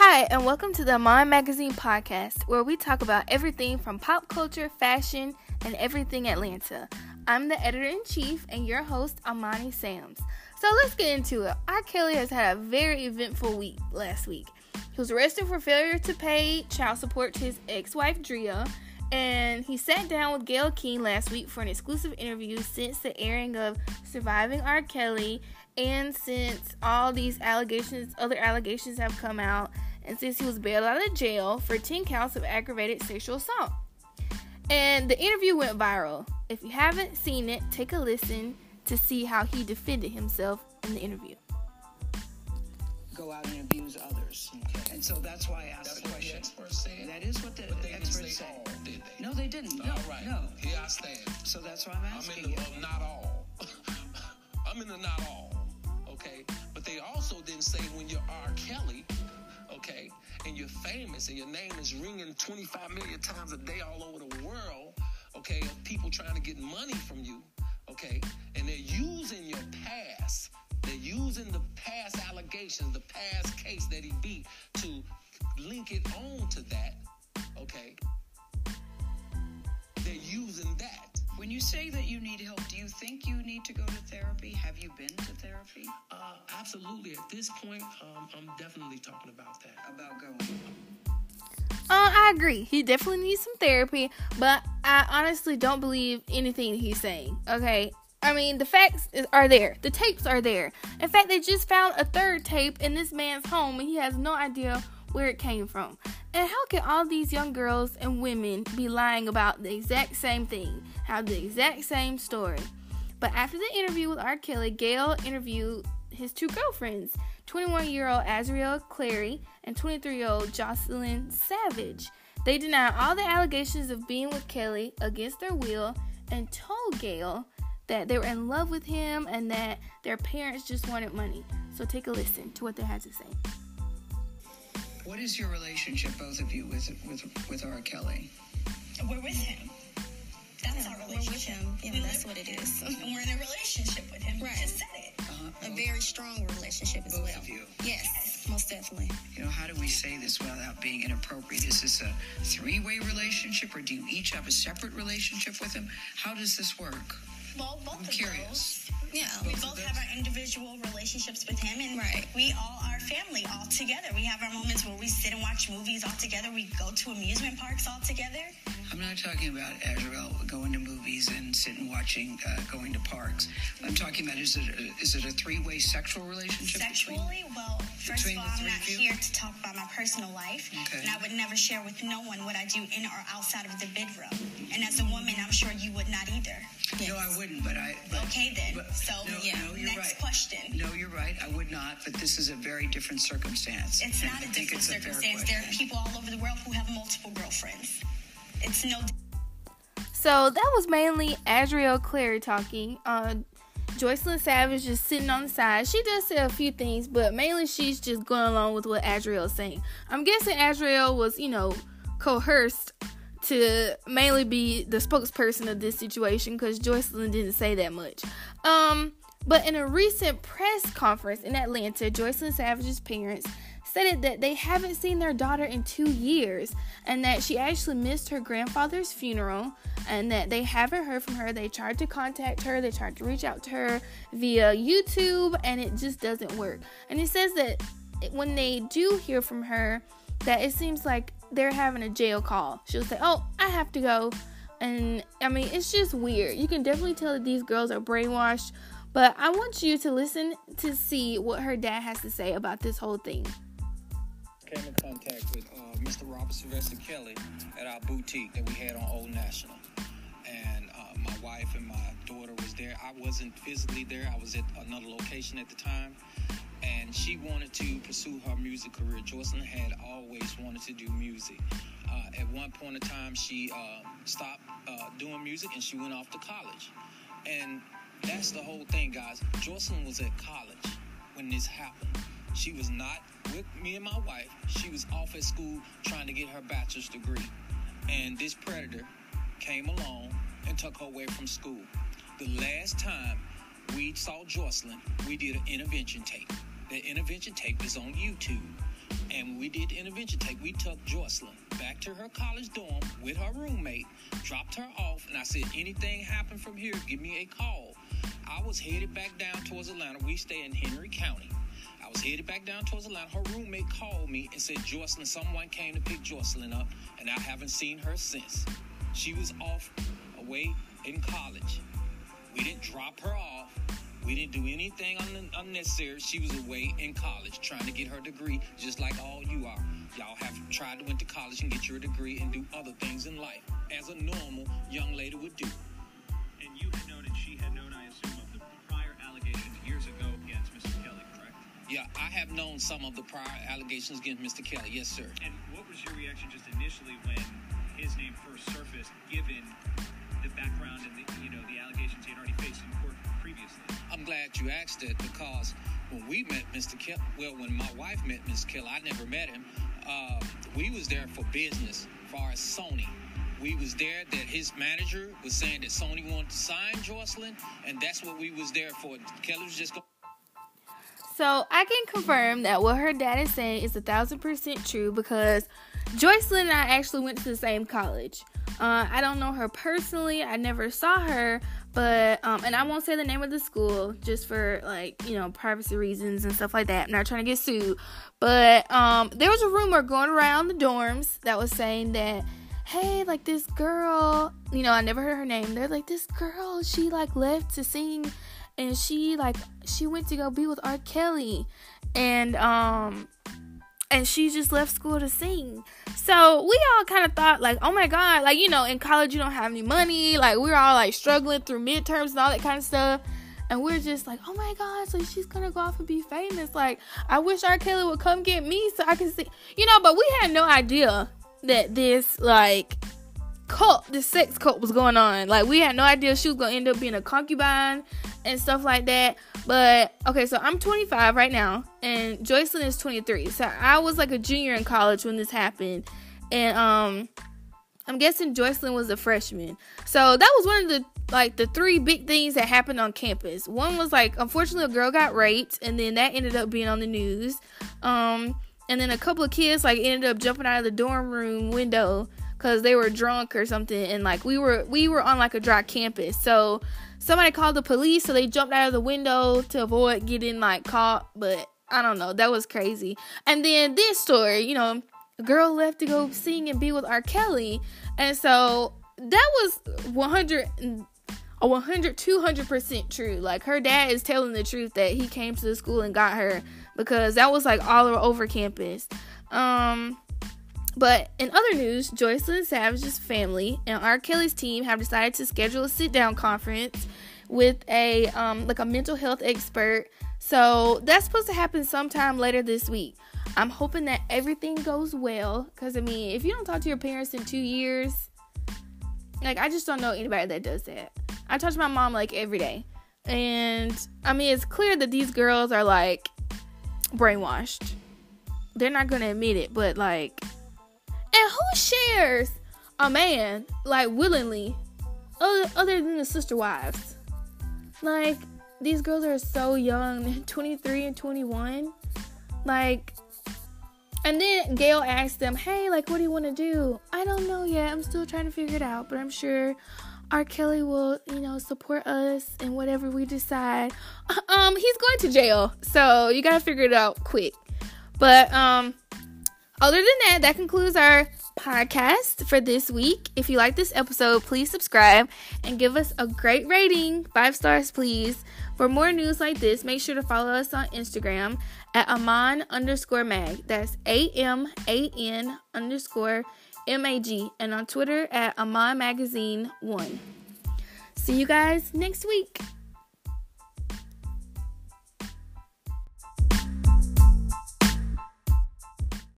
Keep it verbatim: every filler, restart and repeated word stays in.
Hi, and welcome to the Mom Magazine podcast, where we talk about everything from pop culture, fashion, and everything Atlanta. I'm the editor-in-chief and your host, Amani Sams. So let's get into it. R. Kelly has had a very eventful week last week. He was arrested for failure to pay child support to his ex-wife, Drea, and he sat down with Gayle King last week for an exclusive interview since the airing of Surviving R. Kelly, and since all these allegations, other allegations have come out, and since he was bailed out of jail for ten counts of aggravated sexual assault. And the interview went viral. If you haven't seen it, take a listen to see how he defended himself in the interview. Go out and abuse others. Okay. And so that's why I asked that's the question. What the experts said? That is what the but they experts didn't say said. all, did they? No, they didn't. No, all right. no. Here I stand. So that's why I'm asking I'm in the you. uh, not all. I'm in the not all. Okay? But they also didn't say when you're R. Kelly, okay, and you're famous and your name is ringing twenty-five million times a day all over the world, okay, of people trying to get money from you, okay, and they're using your past. They're using the past allegations, the past case that he beat to link it on to that, okay? They're using that. When you say that you need help, do you think you need to go to therapy? Have you been to therapy? Uh, absolutely. At this point, um, I'm definitely talking about that. About going? Uh, I agree. He definitely needs some therapy, but I honestly don't believe anything he's saying, okay? I mean, the facts are there. The tapes are there. In fact, they just found a third tape in this man's home, and he has no idea where it came from. And how can all these young girls and women be lying about the exact same thing, have the exact same story? But after the interview with R. Kelly, Gayle interviewed his two girlfriends, twenty-one-year-old Azriel Clary and twenty-three-year-old Jocelyn Savage. They denied all the allegations of being with Kelly against their will and told Gayle that they were in love with him and that their parents just wanted money. So take a listen to what they had to say. What is your relationship, both of you, with with with R. Kelly? We're with him. That's yeah, our relationship. We're with him. Yeah, we that's live, what it is. And we're in a relationship with him. Right. You just said it. Uh-huh. A very strong relationship as Both well. of you. Yes, most definitely. You know, how do we say this without being inappropriate? Is this a three-way relationship, or do you each have a separate relationship with him? How does this work? Well, both I'm of curious. those. Yeah. We Both of both those? have our individual relationships with him, and Right. we all are family all together. We have our moments where we sit and watch movies all together. We go to amusement parks all together. I'm not talking about Azriel going to movies and sitting watching, uh, going to parks. I'm talking about, is it a, is it a three-way sexual relationship? Sexually, well, first between of all, the I'm three not of you? here to talk about my personal life, Okay. and I would never share with no one what I do in or outside of the bedroom. And as a woman, I'm sure you would not either. Between, no, I wouldn't, but I... But, Okay, then. but- So, no, yeah, no, you're next right. question. No, you're right. I would not, but this is a very different circumstance. It's And not I a think different it's a fair circumstance. There are question. people all over the world who have multiple girlfriends. It's no. So that was mainly Azriel Clary talking. Uh, Jocelyn Savage just sitting on the side. She does say a few things, but mainly she's just going along with what Azriel is saying. I'm guessing Azriel was, you know, coerced to mainly be the spokesperson of this situation because Jocelyn didn't say that much. Um, but in a recent press conference in Atlanta, Jocelyn Savage's parents stated that they haven't seen their daughter in two years and that she actually missed her grandfather's funeral and that they haven't heard from her. They tried to contact her. They tried to reach out to her via YouTube, and it just doesn't work. And it says that when they do hear from her, that it seems like they're having a jail call. She'll say, oh, I have to go. And, I mean, it's just weird. You can definitely tell that these girls are brainwashed. But I want you to listen to see what her dad has to say about this whole thing. Came in contact with uh, Mister Robert Sylvester Kelly at our boutique that we had on Old National. And uh, my wife and my daughter was there. I wasn't physically there. I was at another location at the time. And she wanted to pursue her music career. Jocelyn had always wanted to do music. Uh, at one point in time, she uh, stopped uh, doing music and she went off to college. And that's the whole thing, guys. Jocelyn was at college when this happened. She was not with me and my wife. She was off at school trying to get her bachelor's degree. And this predator came along and took her away from school. The last time we saw Jocelyn, we did an intervention tape. The intervention tape is on YouTube. And we did the intervention take. We took Joycelyn back to her college dorm with her roommate, dropped her off, and I said, anything happen from here, give me a call. I was headed back down towards Atlanta. We stay in Henry County. I was headed back down towards Atlanta. Her roommate called me and said, Joycelyn, someone came to pick Joycelyn up, and I haven't seen her since. She was off away in college. We didn't drop her off. We didn't do anything un- unnecessary. She was away in college trying to get her degree, just like all you are. Y'all have tried to went to college and get your degree and do other things in life, as a normal young lady would do. And you had known, and she had known, I assume, of the prior allegations years ago against Mister Kelly, correct? Yeah, I have known some of the prior allegations against Mister Kelly. Yes, sir. And what was your reaction just initially when his name first surfaced, given the background and the, you know, the allegations he had already faced in court previously? I'm glad you asked that, because when we met Mister Kelly, well, when my wife met Mister Kelly, I never met him. Uh, we was there for business, as far as Sony. We was there that his manager was saying that Sony wanted to sign Joycelyn, and that's what we was there for. Kelly was just going. So I can confirm that what her dad is saying is a thousand percent true, because Joycelyn and I actually went to the same college. Uh, I don't know her personally. I never saw her, but, um, and I won't say the name of the school just for, like, you know, privacy reasons and stuff like that. I'm not trying to get sued. But um, there was a rumor going around the dorms that was saying that, hey, like, this girl, you know, I never heard her name. They're like, this girl, she, like, left to sing, and she, like, she went to go be with R. Kelly. And, um... and she just left school to sing. So we all kind of thought, like, oh my God, like, you know, in college you don't have any money. Like, we were all, like, struggling through midterms and all that kind of stuff. And we're just like, oh my God, so she's going to go off and be famous. Like, I wish R. Kelly would come get me so I can sing. You know, but we had no idea that this, like, cult, this sex cult was going on. Like, we had no idea she was going to end up being a concubine and stuff like that. But okay, so I'm twenty-five right now, and Joycelyn is twenty-three. So I was like a junior in college when this happened, and um I'm guessing Joycelyn was a freshman. So that was one of the, like, the three big things that happened on campus. One was, like, unfortunately a girl got raped, and then that ended up being on the news. Um and then a couple of kids, like, ended up jumping out of the dorm room window because they were drunk or something, and, like, we were we were on, like, a dry campus. So somebody called the police, so they jumped out of the window to avoid getting, like, caught. But I don't know, that was crazy. And then this story, you know, a girl left to go sing and be with R. Kelly, and so that was one hundred, one hundred, two hundred percent true. Like, her dad is telling the truth that he came to the school and got her, because that was, like, all over campus. Um... But in other news, Joycelyn Savage's family and R. Kelly's team have decided to schedule a sit-down conference with a um, like a mental health expert. So that's supposed to happen sometime later this week. I'm hoping that everything goes well, because, I mean, if you don't talk to your parents in two years, like, I just don't know anybody that does that. I talk to my mom, like, every day. And, I mean, it's clear that these girls are, like, brainwashed. They're not going to admit it, but, like... And who shares a man, like, willingly, other, other than the sister wives? Like, these girls are so young, twenty-three and twenty-one. Like, and then Gayle asked them, hey, like, what do you want to do? I don't know yet. I'm still trying to figure it out, but I'm sure R. Kelly will, you know, support us in whatever we decide. Um, he's going to jail, so you gotta figure it out quick. But, um... other than that, that concludes our podcast for this week. If you like this episode, please subscribe and give us a great rating. Five stars, please. For more news like this, make sure to follow us on Instagram at Aman underscore mag. That's A M A N underscore M A G. And on Twitter at Aman Magazine one. See you guys next week.